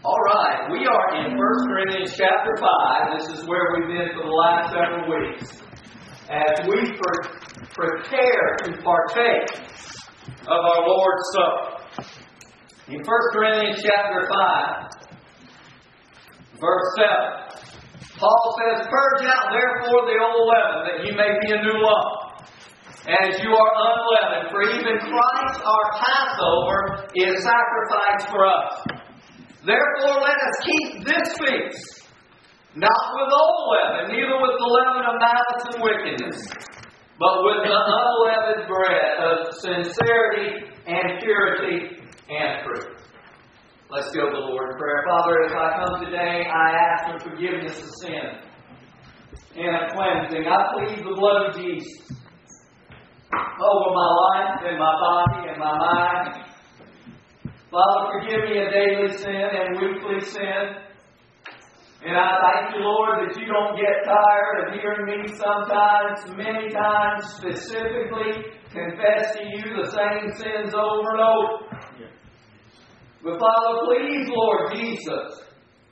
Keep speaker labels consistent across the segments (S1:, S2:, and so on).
S1: All right, we are in 1 Corinthians chapter 5. This is where we've been for the last several weeks. As we prepare to partake of our Lord's Supper. In 1 Corinthians chapter 5, verse 7, Paul says, "Purge out therefore the old leaven, that ye may be a new lump, as you are unleavened. For even Christ our Passover is sacrificed for us. Therefore let us keep this feast, not with old leaven, neither with the leaven of malice and wickedness, but with the unleavened bread of sincerity and purity and truth." Let's go to the Lord in prayer. Father, as I come today, I ask for forgiveness of sin and of cleansing. I plead the blood of Jesus over my life and my body and my mind. Father, forgive me a daily sin and weekly sin. And I thank you, Lord, that you don't get tired of hearing me sometimes, many times, specifically confess to you the same sins over and over. But Father, please, Lord Jesus,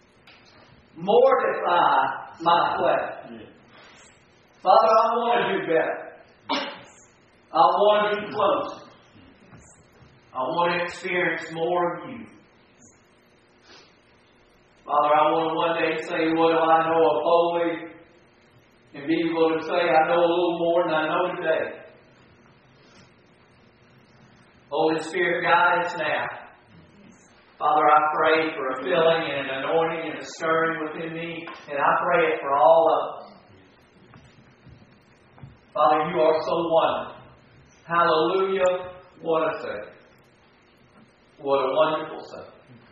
S1: mortify my flesh. Father, I want to do better. I want to be close. I want to experience more of you. Father, I want to one day say, what do I know of holy? And be able to say, I know a little more than I know today. Holy Spirit, guide us now. Father, I pray for a filling and an anointing and a stirring within me. And I pray it for all of us. Father, you are so wonderful. Hallelujah. What a Savior. What a wonderful Savior.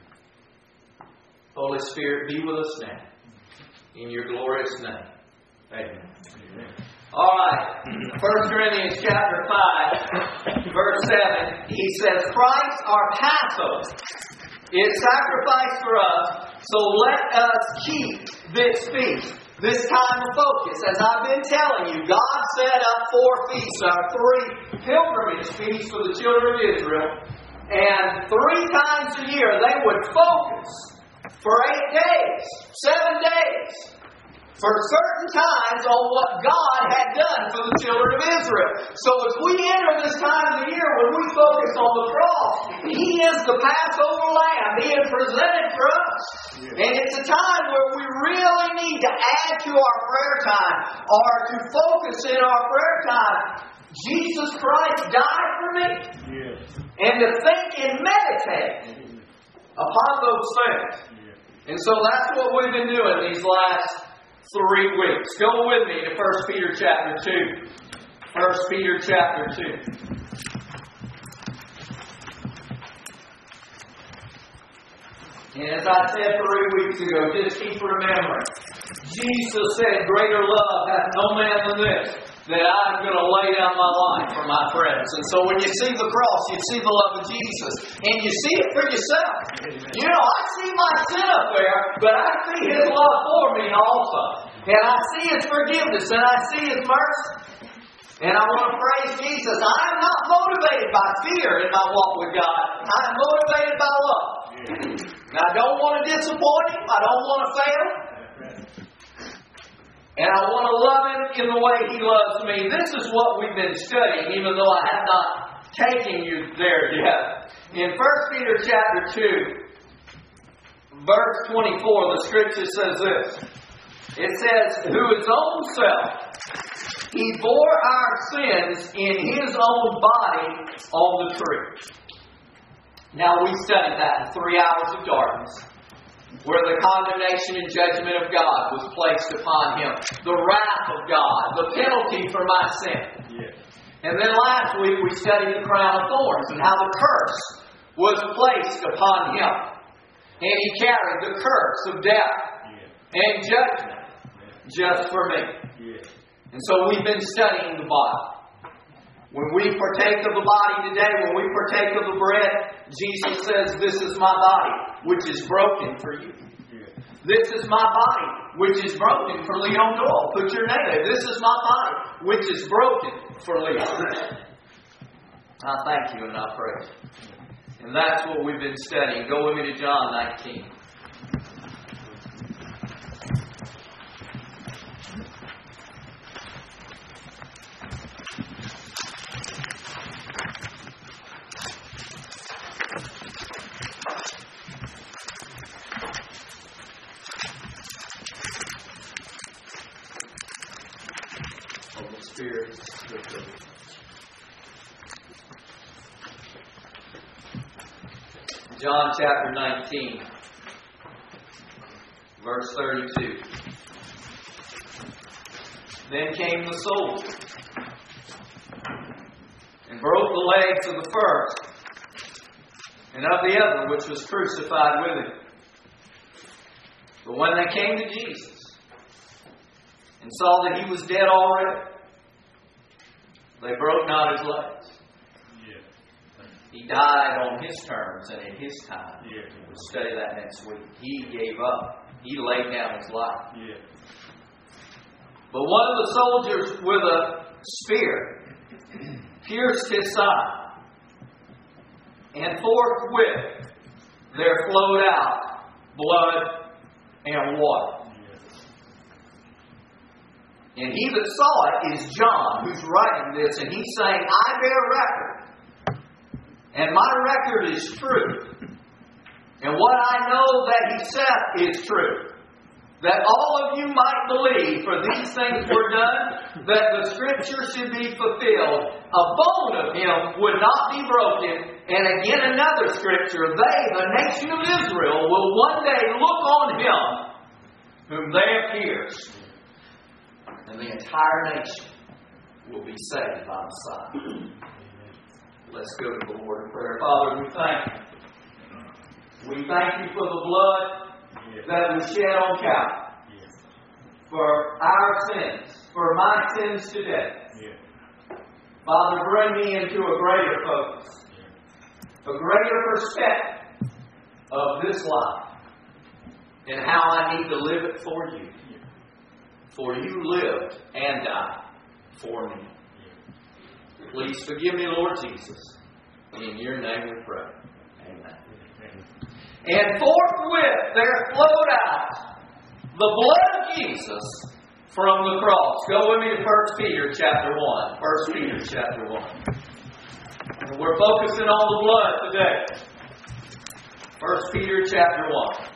S1: Holy Spirit, be with us now. In your glorious name. Amen. All right. 1 Corinthians chapter 5, verse 7. He says, "Christ our Passover is sacrificed for us, so let us keep this feast." This time of focus. As I've been telling you, God set up 4 feasts, our 3 pilgrimage feasts for the children of Israel. And 3 times a year they would focus for 8 days, 7 days, for certain times on what God had done for the children of Israel. So as we enter this time of the year when we focus on the cross, He is the Passover Lamb. He is presented for us. And it's a time where we really need to add to our prayer time, or to focus in our prayer time. Jesus Christ died for me. And to think and meditate upon those things. And so that's what we've been doing these last 3 weeks. Go with me to 1 Peter chapter 2. 1 Peter chapter 2. And as I said 3 weeks ago, just keep remembering. Jesus said, "Greater love hath no man than this, that I'm going to lay down my life for my friends." And so when you see the cross, you see the love of Jesus. And you see it for yourself. Amen. You know, I see my sin up there, but I see His love for me also. And I see His forgiveness, and I see His mercy. And I want to praise Jesus. I am not motivated by fear in my walk with God. I am motivated by love. And I don't want to disappoint Him. I don't want to fail. And I want to love Him in the way He loves me. This is what we've been studying, even though I have not taken you there yet. In 1 Peter chapter 2, verse 24, the Scripture says this. It says, "Who His own self, He bore our sins in His own body on the tree." Now we studied that in 3 hours of darkness, where the condemnation and judgment of God was placed upon Him. The wrath of God, the penalty for my sin. Yes. And then last week we studied the crown of thorns and how the curse was placed upon Him. And He carried the curse of death and judgment just for me. Yes. And so we've been studying the body. When we partake of the body today, when we partake of the bread, Jesus says, "This is my body, which is broken for you." This is my body, which is broken for Leon Doyle. Put your name there. This is my body, which is broken for Leon. I thank you and I praise you. And that's what we've been studying. Go with me to John 19. John chapter 19, verse 32. Then came the soldiers and broke the legs of the first and of the other which was crucified with him. But when they came to Jesus and saw that he was dead already, they broke not his legs. He died on his terms and in his time. We'll study that next week. He gave up. He laid down his life. But one of the soldiers with a spear pierced his side, and forthwith there flowed out blood and water. And he that saw it is John, who's writing this, and he's saying, I bear record, and my record is true. And what I know that he said is true. That all of you might believe, for these things were done, that the Scripture should be fulfilled. A bone of him would not be broken. And again another Scripture, they, the nation of Israel, will one day look on him whom they have pierced. And the entire nation will be saved by the Messiah. Let's go to the Lord in prayer. Father, we thank you. We thank you for the blood that was shed on Calvary. For our sins, for my sins today. Father, bring me into a greater focus. A greater perspective of this life. And how I need to live it for you. For you lived and died for me. Please forgive me, Lord Jesus. In your name we pray. Amen. And forthwith there flowed out the blood of Jesus from the cross. Go with me to 1 Peter chapter 1. 1 Peter chapter 1. And we're focusing on the blood today. 1 Peter chapter 1.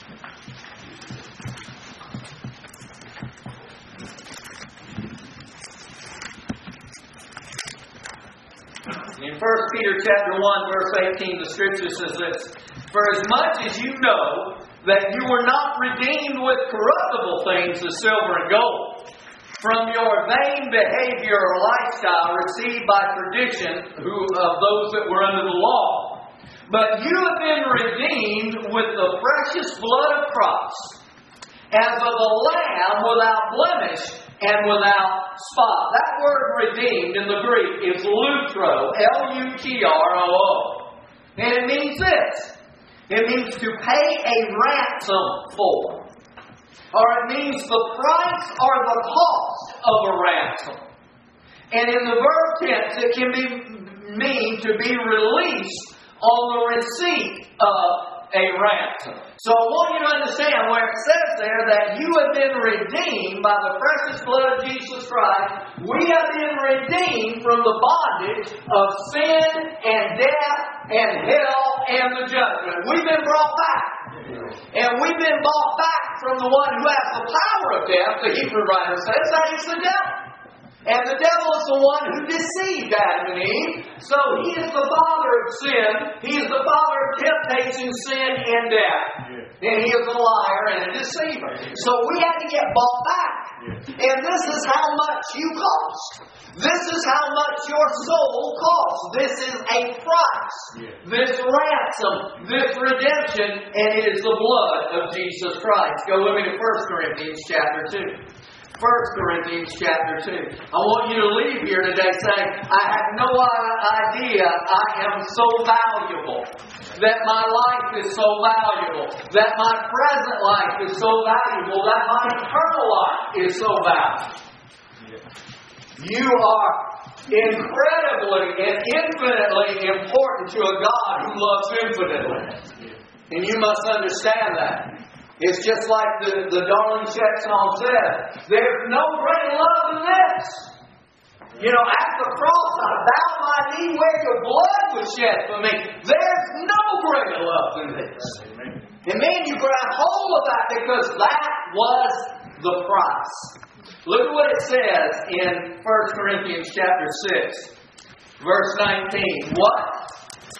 S1: In 1 Peter chapter 1, verse 18, the Scripture says this, For as much as you know that you were not redeemed with corruptible things as silver and gold, from your vain behavior or lifestyle received by tradition of those that were under the law, but you have been redeemed with the precious blood of Christ, as of a lamb without blemish and without spot. That word redeemed in the Greek is lutro, L-U-T-R-O-O. And it means this. It means to pay a ransom for. Or it means the price or the cost of a ransom. And in the verb tense, it can mean to be released on the receipt of a ransom. So I want you to understand where it says there that you have been redeemed by the precious blood of Jesus Christ. We have been redeemed from the bondage of sin and death and hell and the judgment. We've been brought back. And we've been bought back from the one who has the power of death, the Hebrew writer says, that is the devil. And the devil is the one who deceived Adam and Eve. So he is the father of sin. He is the father of temptation, sin, and death. And he is a liar and a deceiver. So we had to get bought back. And this is how much you cost. This is how much your soul costs. This is a price. This ransom. This redemption. And it is the blood of Jesus Christ. Go with me to 1 Corinthians chapter 2. 1 Corinthians chapter 2. I want you to leave here today saying, I had no idea I am so valuable. That my life is so valuable. That my present life is so valuable. That my eternal life is so valuable. You are incredibly and infinitely important to a God who loves infinitely. And you must understand that. It's just like the Darlene Zschech song said, there's no greater love than this. You know, at the cross I bowed my knee where your blood was shed for me. There's no greater love than this. And man, you grab hold of that because that was the price. Look at what it says in 1 Corinthians chapter 6, verse 19. What?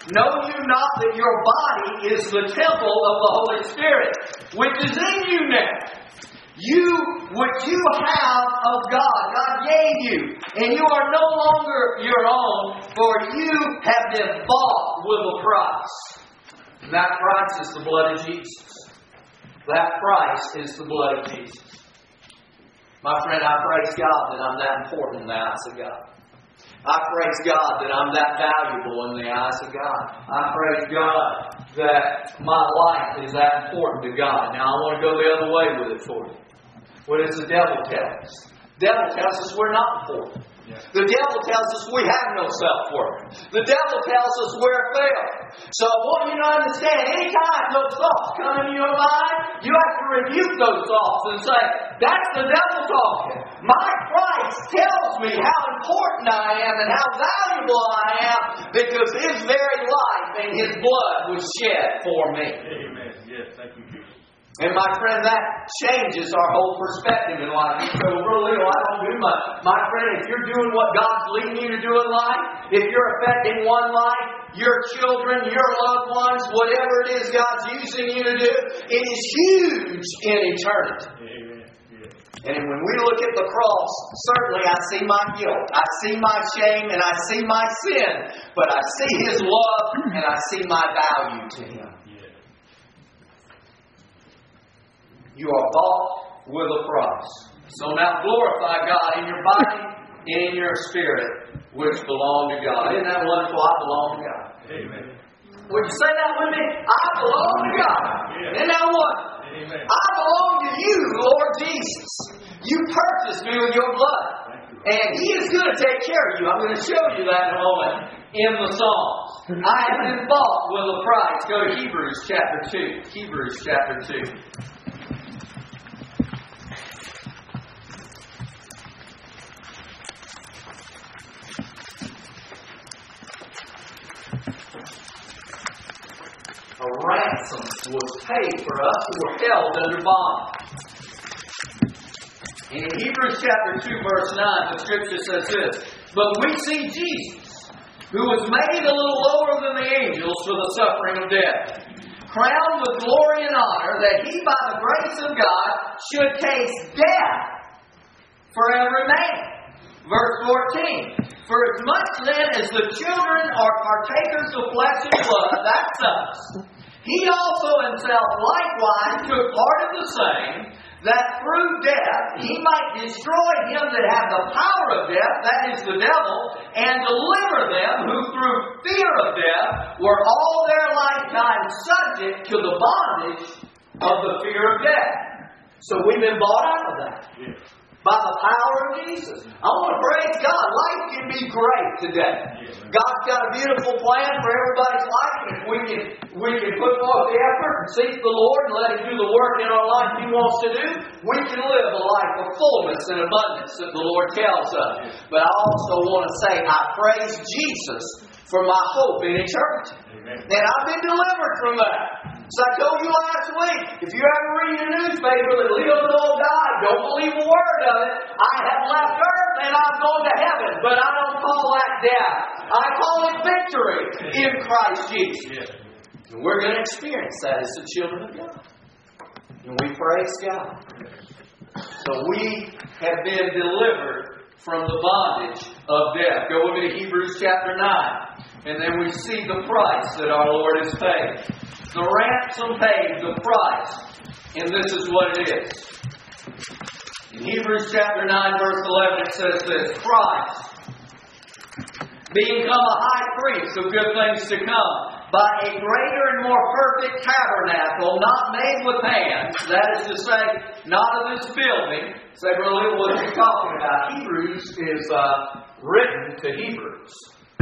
S1: Know you not that your body is the temple of the Holy Spirit, which is in you now? Which you have of God. God gave you. And you are no longer your own, for you have been bought with a price. And that price is the blood of Jesus. That price is the blood of Jesus. My friend, I praise God that I'm that important in the eyes of God. I praise God that I'm that valuable in the eyes of God. I praise God that my life is that important to God. Now, I want to go the other way with it for you. What does the devil tell us? The devil tells us we're not important. Yeah. The devil tells us we have no self-worth. The devil tells us we're a failure. So I want you to understand, anytime those thoughts come into your mind, you have to rebuke those thoughts and say, that's the devil talking. My Christ tells me how important I am and how valuable I am because His very life and His blood was shed for me.
S2: Amen. Yes, thank you.
S1: And my friend, that changes our whole perspective in life. You say, well, Brother Leo, I don't do much. My friend, if you're doing what God's leading you to do in life, if you're affecting one life, your children, your loved ones, whatever it is God's using you to do, it is huge in eternity.
S2: Amen.
S1: And when we look at the cross, certainly I see my guilt, I see my shame, and I see my sin, but I see His love and I see my value to Him. You are bought with a price. So now glorify God in your body and in your spirit, which belong to God. Isn't that wonderful? I belong to God.
S2: Amen.
S1: Would you say that with me? I belong to God. Yeah. Isn't that wonderful?
S2: Amen.
S1: I belong to you, Lord Jesus. You purchased me with your blood. And He is going to take care of you. I'm going to show you that in a moment in the Psalms. I have been bought with a price. Go to Hebrews chapter 2. Hebrews chapter 2. A ransom was paid for us who were held under bondage. And in Hebrews chapter 2 verse 9, the Scripture says this, but we see Jesus, who was made a little lower than the angels for the suffering of death, crowned with glory and honor, that He by the grace of God should taste death for every man. Verse 14, for as much then as the children are partakers of flesh and blood, that's us, He also Himself likewise took part of the same, that through death He might destroy him that had the power of death, that is the devil, and deliver them who through fear of death were all their lifetime subject to the bondage of the fear of death. So we've been bought out of that. Yeah. By the power of Jesus. I want to praise God. Life can be great today. God's got a beautiful plan for everybody's life. And if we can put forth the effort and seek the Lord and let Him do the work in our life He wants to do, we can live a life of fullness and abundance that the Lord tells us. But I also want to say, I praise Jesus for my hope in eternity. Amen. And I've been delivered from that. So I told you last week, if you ever read your newspaper that Leo Noel died, don't believe a word of it. I have left earth and I'm going to heaven, but I don't call that death. I call it victory in Christ Jesus. And we're going to experience that as the children of God. And we praise God. So we have been delivered from the bondage of death. Go with me to Hebrews chapter 9. And then we see the price that our Lord has paid. The ransom paid, the price. And this is what it is. In Hebrews chapter 9 verse 11 it says this, Christ, being come a high priest of good things to come, by a greater and more perfect tabernacle, not made with hands, that is to say, not of this building. Say, Brother, what are you talking about? Hebrews is written to Hebrews.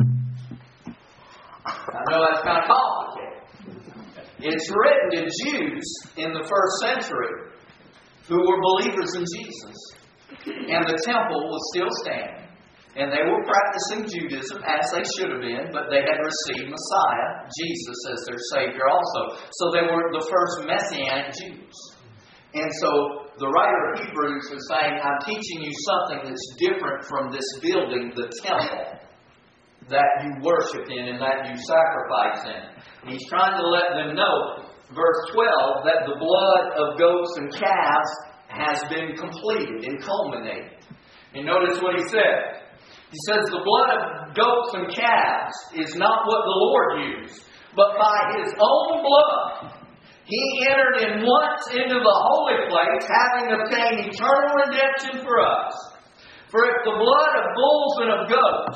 S1: I know that's kind of complicated. It's written to Jews in the first century who were believers in Jesus. And the temple was still standing. And they were practicing Judaism as they should have been, but they had received Messiah, Jesus, as their Savior also. So they were the first Messianic Jews. And so the writer of Hebrews is saying, I'm teaching you something that's different from this building, the temple. that you worship in and that you sacrifice in. He's trying to let them know, verse 12, that the blood of goats and calves has been completed and culminated. And notice what he said. He says the blood of goats and calves is not what the Lord used, but by His own blood He entered in once into the holy place, having obtained eternal redemption for us. For if the blood of bulls and of goats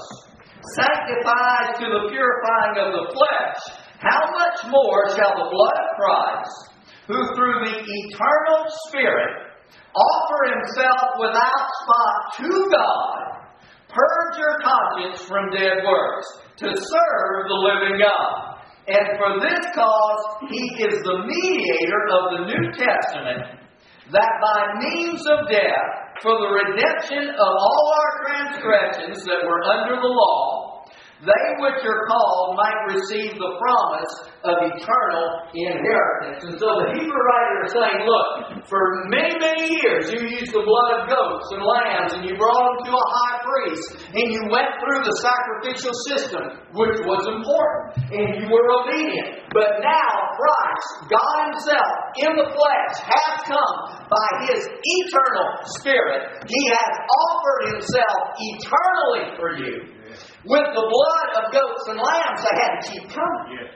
S1: sanctifies to the purifying of the flesh, how much more shall the blood of Christ, who through the eternal Spirit offer Himself without spot to God, purge your conscience from dead works, to serve the living God. And for this cause He is the mediator of the New Testament, that by means of death, for the redemption of all our transgressions that were under the law, they which are called might receive the promise of eternal inheritance. And so the Hebrew writer is saying, look, for many, many years you used the blood of goats and lambs, and you brought them to a high priest, and you went through the sacrificial system, which was important, and you were obedient. But now Christ, God Himself, in the flesh, has come by His eternal Spirit. He has offered Himself eternally for you. With the blood of goats and lambs, they had to keep coming.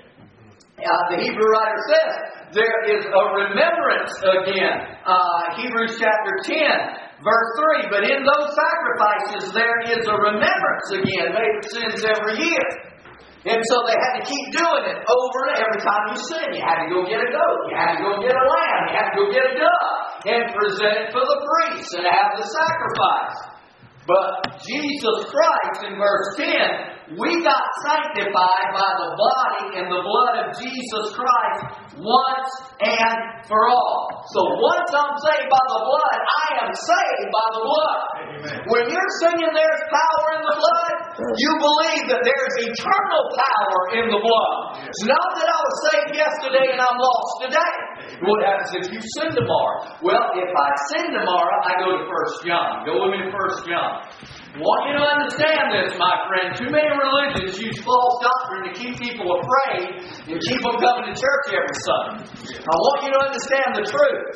S1: The Hebrew writer says, there is a remembrance again. Hebrews chapter 10, verse 3. But in those sacrifices, there is a remembrance again, made for sins every year. And so they had to keep doing it over and every time you sin. You had to go get a goat. You had to go get a lamb. You had to go get a dove and present it for the priest and have the sacrifice. But Jesus Christ, in verse 10, we got sanctified by the body and the blood of Jesus Christ once and for all. So once I'm saved by the blood, I am saved by the blood. Amen. When you're singing there's power in the blood, you believe that there's eternal power in the blood. It's not that I was saved yesterday and I'm lost today. What happens if you sin tomorrow? Well, if I sin tomorrow, I go to 1 John. Go with me to 1 John. I want you to understand this, my friend. Too many religions use false doctrine to keep people afraid and keep them coming to church every Sunday. I want you to understand the truth.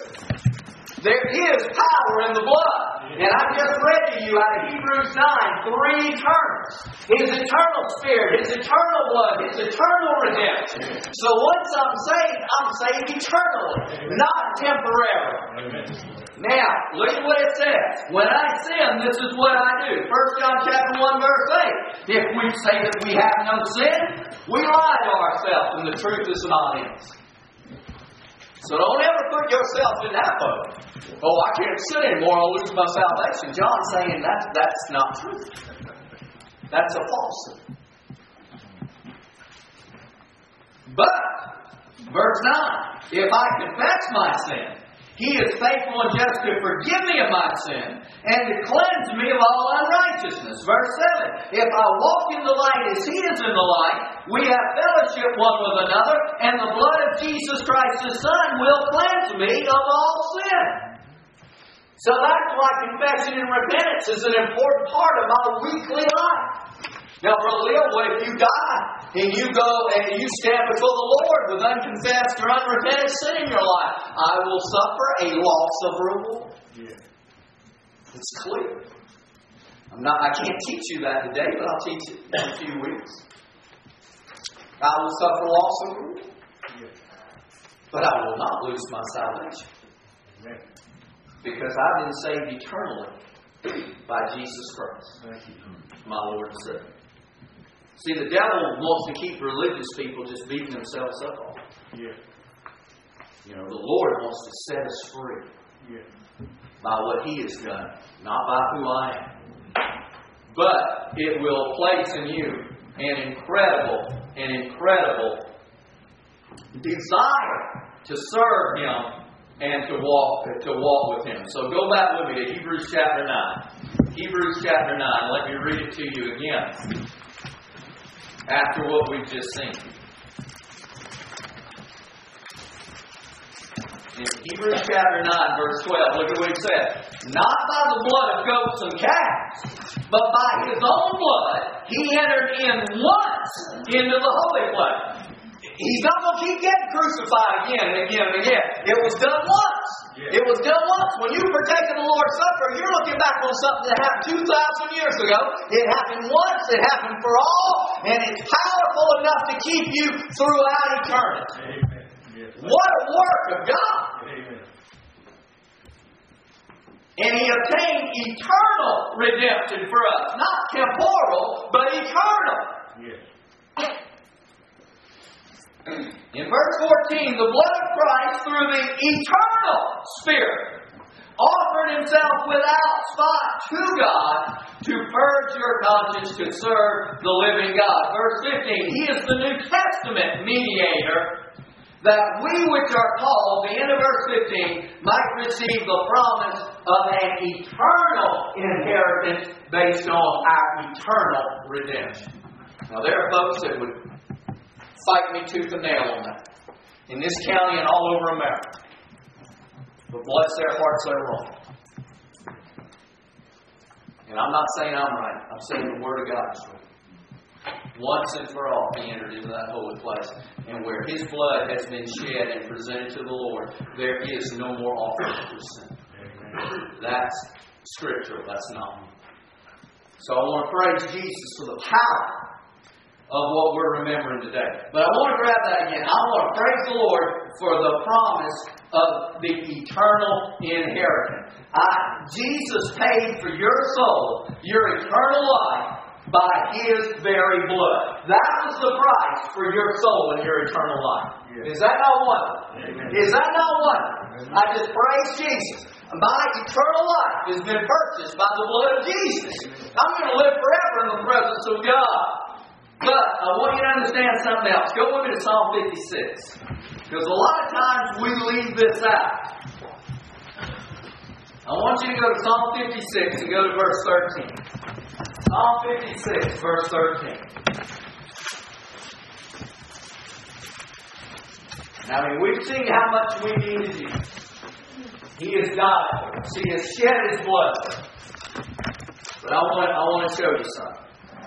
S1: There is power in the blood. And I just read to you out of Hebrews 9, 3 terms. His eternal Spirit, His eternal blood, His eternal redemption. So once I'm saved eternally, not temporarily. Now, look at what it says. When I sin, this is what I do. 1 John chapter 1, verse 8. If we say that we have no sin, we lie to ourselves, and the truth is not in us. So don't ever put yourself in that boat. Oh, I can't sin anymore, I'll lose my salvation. John's saying that's not true. That's a falsehood. But, verse 9, if I confess my sin, He is faithful and just to forgive me of my sin and to cleanse me of all unrighteousness. Verse 7, if I walk in the light as He is in the light, we have fellowship one with another, and the blood of Jesus Christ His Son will cleanse me of all sin. So that's why confession and repentance is an important part of our weekly life. Now, Brother Leo, what if you die and you go and you stand before the Lord with unconfessed or unrepentant sin in your life? I will suffer a loss of reward. Yeah. It's clear. I can't teach you that today, but I'll teach it in a few weeks. I will suffer loss of reward. Yeah. But I will not lose my salvation. Amen. Because I've been saved eternally by Jesus Christ, my Lord and Savior. See, the devil wants to keep religious people just beating themselves up on. Yeah. You know, the Lord wants to set us free. Yeah. By what He has done, not by who I am. But it will place in you an incredible desire to serve Him and to walk with Him. So go back with me to Hebrews chapter 9. Hebrews chapter 9. Let me read it to you again. After what we've just seen. In Hebrews chapter 9, verse 12, look at what it says. Not by the blood of goats and calves, but by His own blood, He entered in once into the holy place. He's not going to keep getting crucified again and again and again. It was done once. It was done once. When you partake of the Lord's Supper, you're looking back on something that happened 2,000 years ago. It happened once. It happened for all. And it's powerful enough to keep you throughout eternity.
S2: Amen. Yes.
S1: What a work of God.
S2: Amen.
S1: And He obtained eternal redemption for us. Not temporal, but eternal.
S2: Yes.
S1: In verse 14, the blood of Christ through the eternal Spirit offered Himself without spot to God to purge your conscience to serve the living God. Verse 15, He is the New Testament mediator that we which are called, the end of verse 15, might receive the promise of an eternal inheritance based on our eternal redemption. Now there are folks that would fight me tooth and nail on that. In this county and all over America. But bless their hearts, they're wrong. And I'm not saying I'm right. I'm saying the Word of God is right. Once and for all, He entered into that holy place. And where His blood has been shed and presented to the Lord, there is no more offering for sin. That's scriptural. That's not me. So I want to praise Jesus for the power of what we're remembering today. But I want to grab that again. I want to praise the Lord for the promise of the eternal inheritance. Jesus paid for your soul, your eternal life, by His very blood. That was the price for your soul and your eternal life. Yes. Is that not wonderful? Amen. Is that not wonderful? I just praise Jesus. My eternal life has been purchased by the blood of Jesus. I'm going to live forever in the presence of God. But I want you to understand something else. Go with me to Psalm 56. Because a lot of times we leave this out. I want you to go to Psalm 56 and go to verse 13. Psalm 56, verse 13. Now, we've seen how much we need Jesus. He has died for us. He has shed His blood. But I want to show you something.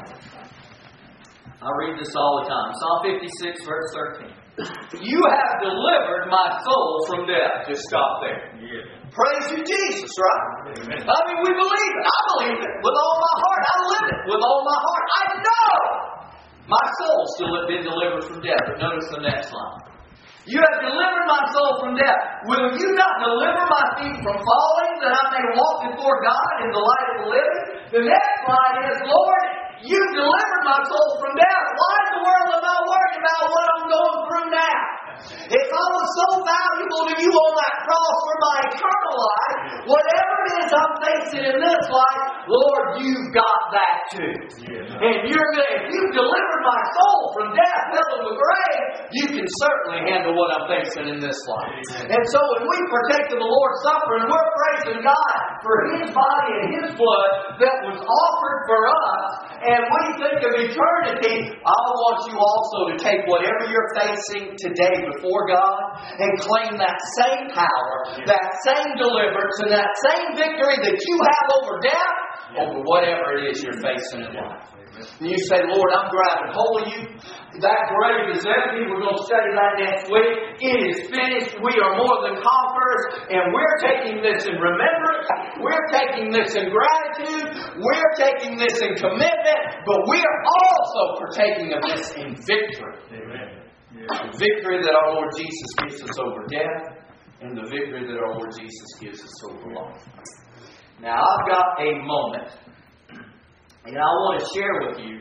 S1: I read this all the time. Psalm 56, verse 13. You have delivered my soul from death. Just stop there.
S2: Yes.
S1: Praise you, Jesus, right?
S2: Amen.
S1: We believe it. I believe it with all my heart. I live it with all my heart. I know my soul's still been delivered from death. But notice the next line. You have delivered my soul from death. Will you not deliver my feet from falling, that I may walk before God in the light of the living? The next line is, Lord, you've delivered my soul from death. Why in the world am I worried about what I'm going through now? If I was so valuable to you on that cross for my eternal life, whatever it is I'm facing in this life, Lord, you've got that too. And if you've delivered my soul from death, hell, and the grave, you can certainly handle what I'm facing in this life. And so when we partake of the Lord's Supper and we're praising God for His body and His blood that was offered for us, and we think of eternity, I want you also to take whatever you're facing today before God and claim that same power, that same deliverance, and that same victory that you have over death, over whatever it is you're facing in life. And you say, Lord, I'm grabbing hold of you. That grave is empty. We're going to study that next week. It is finished. We are more than conquerors. And we're taking this in remembrance. We're taking this in gratitude. We're taking this in commitment. But we are also partaking of this in victory. Amen. The victory that our Lord Jesus gives us over death, and the victory that our Lord Jesus gives us over life. Now, I've got a moment, and I want to share with you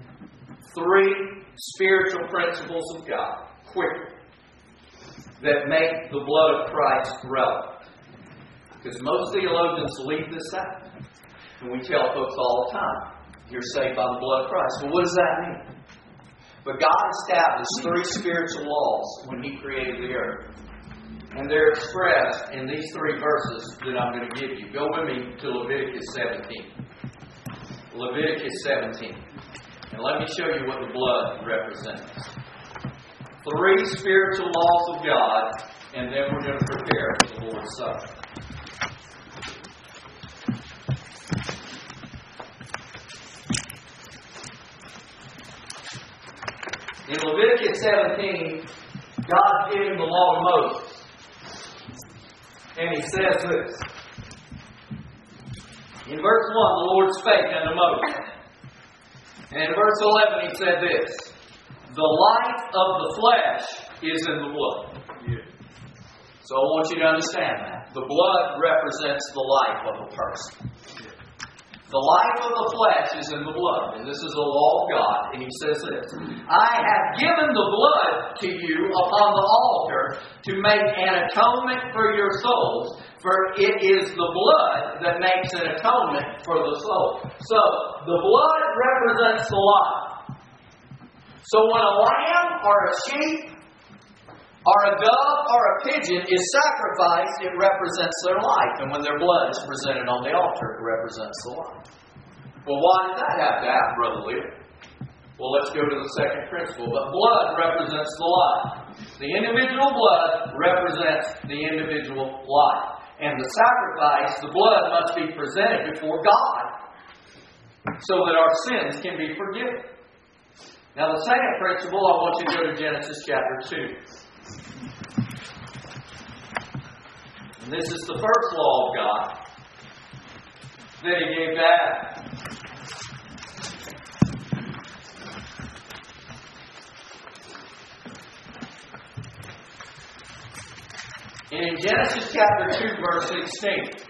S1: 3 spiritual principles of God, quickly, that make the blood of Christ relevant. Because most theologians leave this out. And we tell folks all the time, you're saved by the blood of Christ. Well, what does that mean? But God established 3 spiritual laws when He created the earth. And they're expressed in these 3 verses that I'm going to give you. Go with me to Leviticus 17. Leviticus 17. And let me show you what the blood represents. 3 spiritual laws of God, and then we're going to prepare for the Lord's Supper. In Leviticus 17, God gave him the law to Moses. And he says this. In verse 1, the Lord spake unto Moses. And in verse 11, he said this. The life of the flesh is in the blood.
S2: Yeah.
S1: So I want you to understand that. The blood represents the life of a person. The life of the flesh is in the blood. And this is the law of God. And he says this. I have given the blood to you upon the altar to make an atonement for your souls. For it is the blood that makes an atonement for the soul. So, the blood represents the life. So when a lamb or a sheep or a dove or a pigeon is sacrificed, it represents their life. And when their blood is presented on the altar, it represents the life. Well, why does that have to happen, Brother Lear? Well, let's go to the second principle. But blood represents the life. The individual blood represents the individual life. And the sacrifice, the blood, must be presented before God so that our sins can be forgiven. Now, the second principle, I want you to go to Genesis chapter 2. And this is the first law of God that He gave to Adam. And in Genesis chapter 2, verse 16,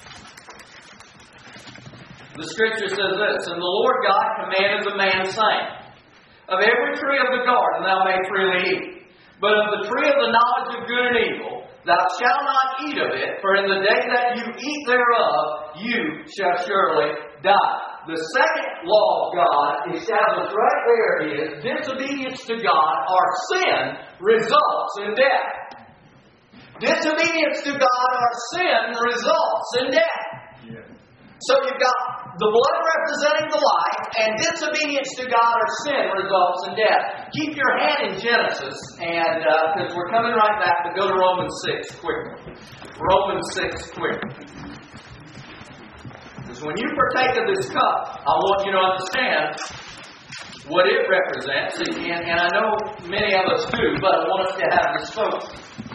S1: the Scripture says this, And the Lord God commanded the man, saying, Of every tree of the garden thou mayst freely eat, but of the tree of the knowledge of good and evil thou shalt not eat of it, for in the day that you eat thereof you shall surely die. The second law of God established right there is disobedience to God or sin results in death. Disobedience to God or sin results in death.
S2: Yeah.
S1: So you've got the blood representing the life, and disobedience to God or sin results in death. Keep your hand in Genesis, and because we're coming right back, to go to Romans 6 quickly. Romans 6 quickly. Because when you partake of this cup, I want you to understand what it represents, and I know many of us do, but I want us to have this focus.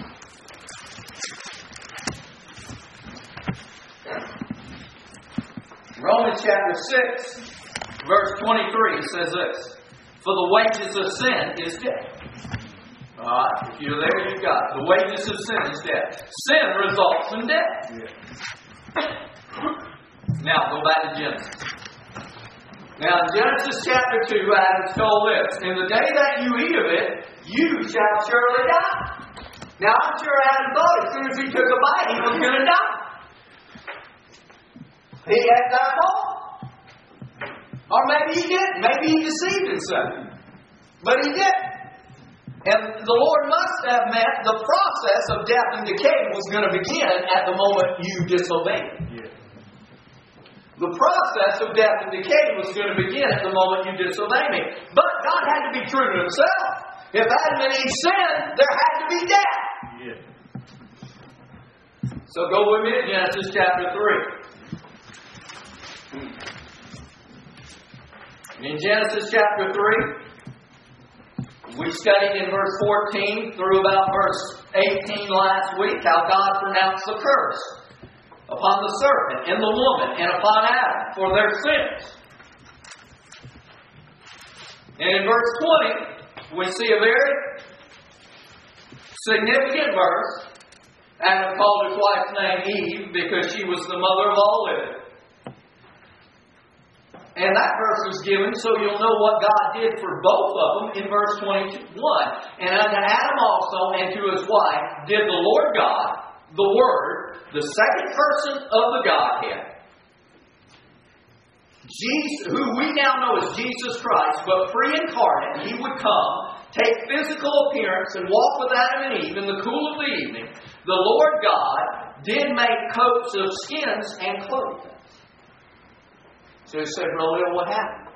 S1: Romans chapter 6, verse 23 says this. For the wages of sin is death. Alright, if you're there, you've got it. The wages of sin is death. Sin results in death. Yeah. Now, go back to Genesis. Now, in Genesis chapter 2, Adam's told this. In the day that you eat of it, you shall surely die. Now, I'm sure Adam thought as soon as he took a bite, he was going to die. He had that thought. Or maybe he didn't. Maybe he deceived himself. But he didn't. And the Lord must have meant the process of death and decay was going to begin at the moment you disobeyed. Yeah. The process of death and decay was going to begin at the moment you disobeyed me. But God had to be true to Himself. If Adam and Eve sinned, there had to be death. Yeah. So go with me to Genesis chapter 3. In Genesis chapter 3, we studied in verse 14 through about verse 18 last week how God pronounced the curse upon the serpent and the woman and upon Adam for their sins. And in verse 20, we see a very significant verse. Adam called his wife's name Eve because she was the mother of all living. And that verse was given so you'll know what God did for both of them in verse 21. And unto Adam also and to his wife did the Lord God, the Word, the second person of the Godhead, Jesus, who we now know as Jesus Christ, but pre-incarnate, He would come, take physical appearance, and walk with Adam and Eve in the cool of the evening. The Lord God did make coats of skins and clothed them. So he said, Brother, what happened?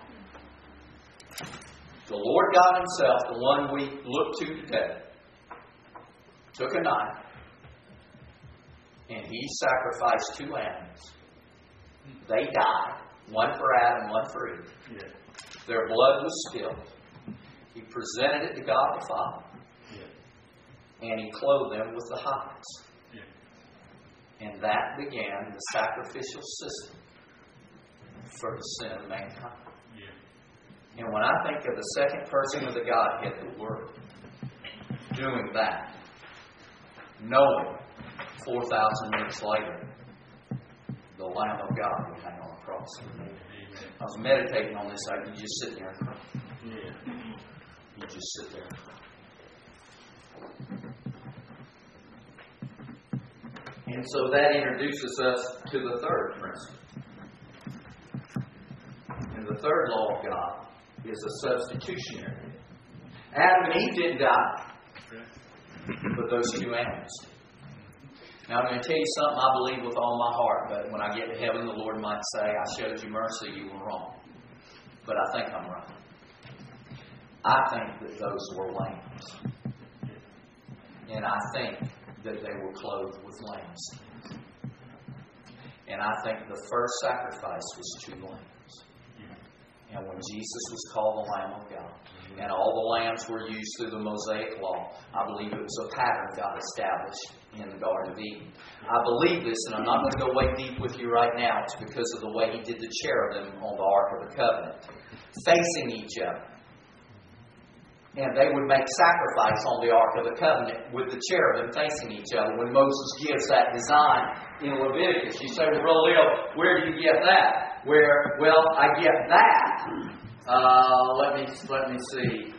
S1: The Lord God Himself, the one we look to today, took a knife and He sacrificed 2 animals. They died, one for Adam, one for Eve. Yeah. Their blood was spilled. He presented it to God the Father.
S2: Yeah.
S1: And He clothed them with the hides.
S2: Yeah.
S1: And that began the sacrificial system for the sin of mankind.
S2: Yeah.
S1: And when I think of the second person of the Godhead, the Word, doing that, knowing 4,000 years later, the Lamb of God would hang on the cross. I was meditating on this. You just sit there and cry.
S2: Yeah.
S1: You just sit there and cry. And so that introduces us to the third principle. And the third law of God is a substitutionary. Adam and Eve didn't die, but those two animals did. Now I'm going to tell you something I believe with all my heart, but when I get to heaven, the Lord might say, I showed you mercy, you were wrong. But I think I'm right. I think that those were lambs. And I think that they were clothed with lambs. And I think the first sacrifice was 2 lambs. And when Jesus was called the Lamb of God, and all the lambs were used through the Mosaic Law, I believe it was a pattern God established in the Garden of Eden. I believe this, and I'm not going to go way deep with you right now. It's because of the way He did the cherubim on the Ark of the Covenant, facing each other. And they would make sacrifice on the Ark of the Covenant with the cherubim facing each other. When Moses gives that design in Leviticus, you say, well, Brother Leo, where do you get that? Well, I get that. Let me see.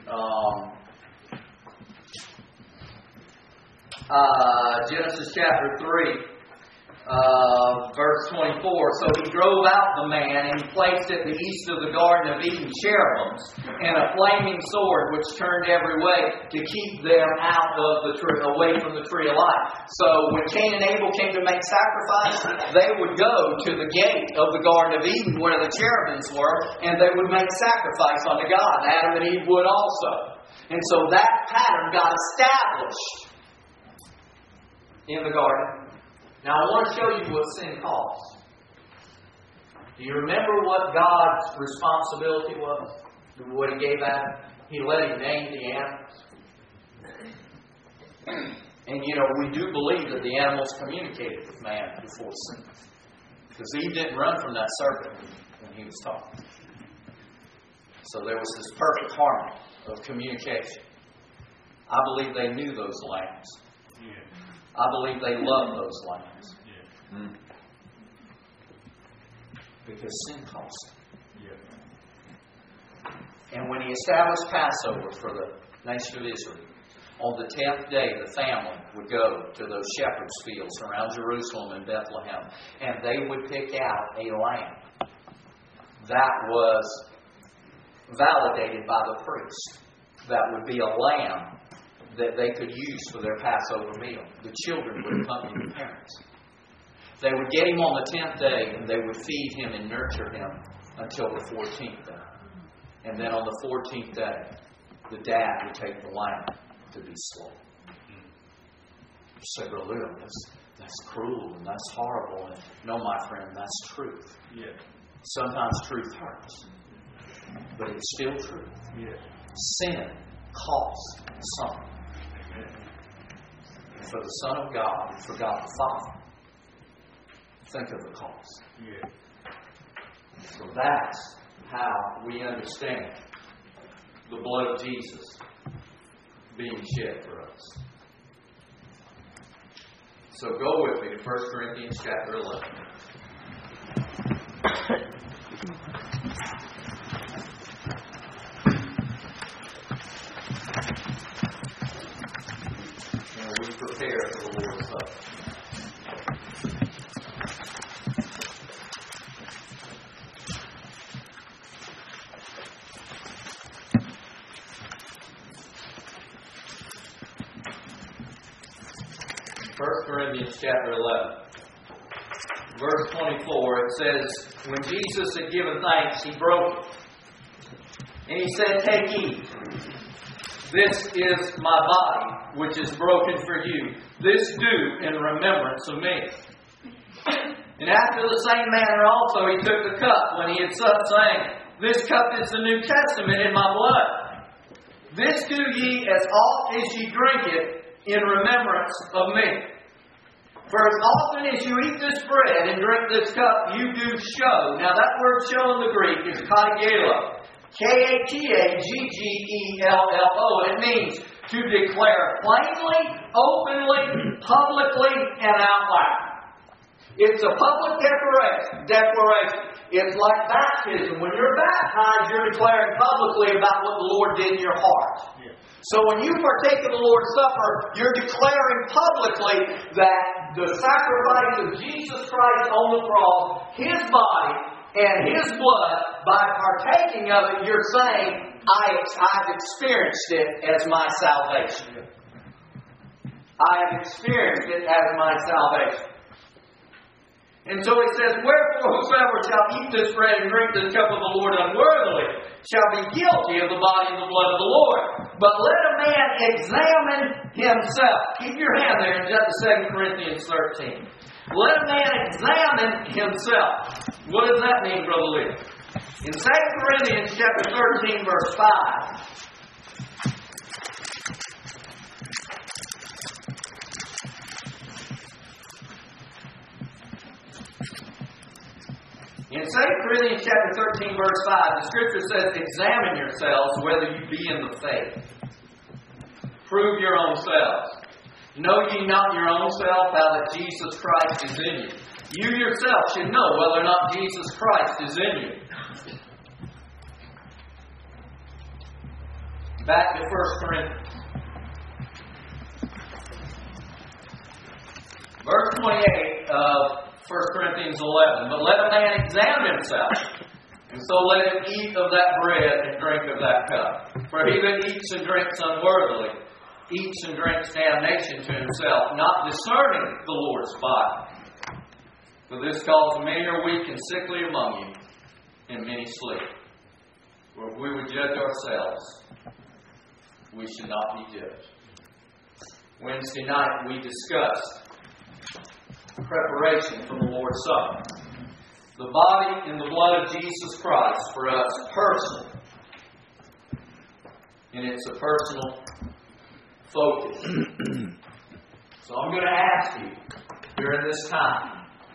S1: Genesis chapter 3, verse 24. So He drove out the man, and He placed at the east of the Garden of Eden cherubims and a flaming sword which turned every way to keep them out of the tree, away from the tree of life. So when Cain and Abel came to make sacrifice, they would go to the gate of the Garden of Eden where the cherubims were, and they would make sacrifice unto God. Adam and Eve would also. And so that pattern got established in the garden. Now I want to show you what sin caused. Do you remember what God's responsibility was? What He gave Adam? He let him name the animals. And we do believe that the animals communicated with man before sin. Because Eve didn't run from that serpent when he was talking. So there was this perfect harmony of communication. I believe they knew those lambs. I believe they loved those lambs. Because sin cost them. And when He established Passover for the nation of Israel, on the 10th day the family would go to those shepherds' fields around Jerusalem and Bethlehem, and they would pick out a lamb that was validated by the priest. That would be a lamb that they could use for their Passover meal. The children would accompany the parents. They would get him on the 10th day, and they would feed him and nurture him until the 14th day. And then on the 14th day, the dad would take the lamb to be slaughtered. You say, Brother Leo, that's cruel and that's horrible. And no, my friend, that's truth. Sometimes truth hurts, but it's still truth. Sin costs something. And for the Son of God and for God the Father, think of the cost. So that's how we understand the blood of Jesus being shed for us. So go with me to 1 Corinthians chapter 11. And we prepare for the Lord's Supper. Corinthians chapter 11. Verse 24, it says, when Jesus had given thanks, He broke it. And He said, take, eat. This is my body, which is broken for you. This do in remembrance of me. And after the same manner also He took the cup when He had supped, saying, this cup is the New Testament in my blood. This do ye as oft as ye drink it in remembrance of me. For as often as you eat this bread and drink this cup, you do show. Now that word show in the Greek is katagello. K-A-T-A-G-G-E-L-L-O. And it means to declare plainly, openly, publicly, and out loud. It's a public declaration. It's like baptism. When you're baptized, you're declaring publicly about what the Lord did in your heart. Yeah. So when you partake of the Lord's Supper, you're declaring publicly that the sacrifice of Jesus Christ on the cross, His body and His blood, by partaking of it, you're saying, I've experienced it as my salvation. I have experienced it as my salvation. And so he says, wherefore whosoever shall eat this bread and drink this cup of the Lord unworthily shall be guilty of the body and the blood of the Lord. But let a man examine himself. Keep your hand there in 2 Corinthians 13. Let a man examine himself. What does that mean, Brother Lee? In 2 Corinthians chapter 13, verse 5, in 2 Corinthians chapter 13, verse 5, the Scripture says, examine yourselves whether you be in the faith. Prove your own selves. Know ye not your own self how that Jesus Christ is in you? You yourself should know whether or not Jesus Christ is in you. Back to 1 Corinthians. Verse 28 of 1 Corinthians 11. But let a man examine himself, and so let him eat of that bread and drink of that cup. For he that eats and drinks unworthily eats and drinks damnation to himself, not discerning the Lord's body. For this cause many are weak and sickly among you, and many sleep. For if we would judge ourselves, we should not be judged. Wednesday night we discussed preparation for the Lord's Supper. The body and the blood of Jesus Christ for us personally. And it's a personal focus. So I'm going to ask you during this time,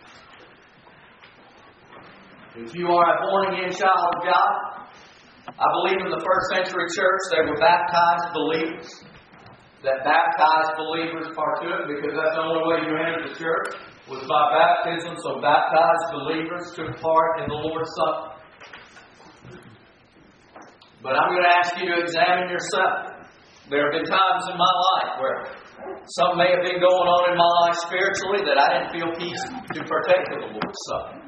S1: if you are a born-again child of God, I believe in the first century church they were baptized believers. That baptized believers partook, because that's the only way you entered the church, was by baptism. So baptized believers took part in the Lord's Supper. But I'm going to ask you to examine yourself. There have been times in my life where something may have been going on in my life spiritually that I didn't feel peace to partake of the Lord's Supper.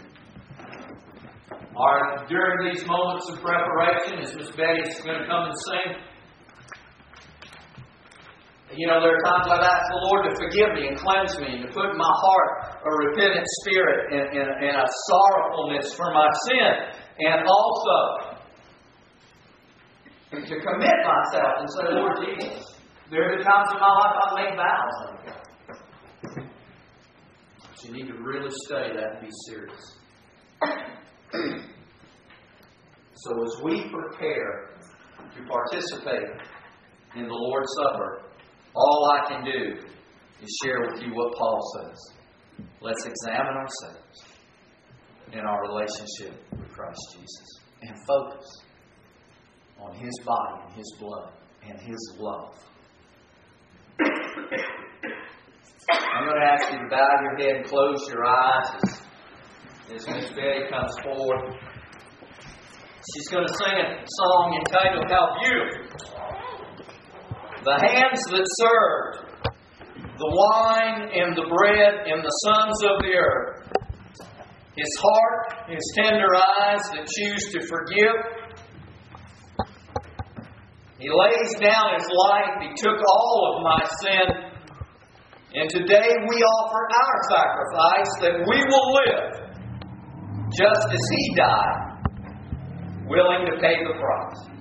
S1: Or during these moments of preparation, as Miss Betty's going to come and sing, there are times I've asked the Lord to forgive me and cleanse me and to put in my heart a repentant spirit and a sorrowfulness for my sin. And also to commit myself and say, Lord Jesus, there are the times in my life I've made vows unto God. But you need to really study that and be serious. So as we prepare to participate in the Lord's Supper, all I can do is share with you what Paul says. Let's examine ourselves in our relationship with Christ Jesus and focus on His body and His blood and His love. I'm going to ask you to bow your head and close your eyes as Miss Betty comes forward. She's going to sing a song entitled, How Beautiful. The hands that served the wine and the bread and the sons of the earth. His heart, His tender eyes that choose to forgive. He lays down His life. He took all of my sin. And today we offer our sacrifice that we will live just as He died, willing to pay the price.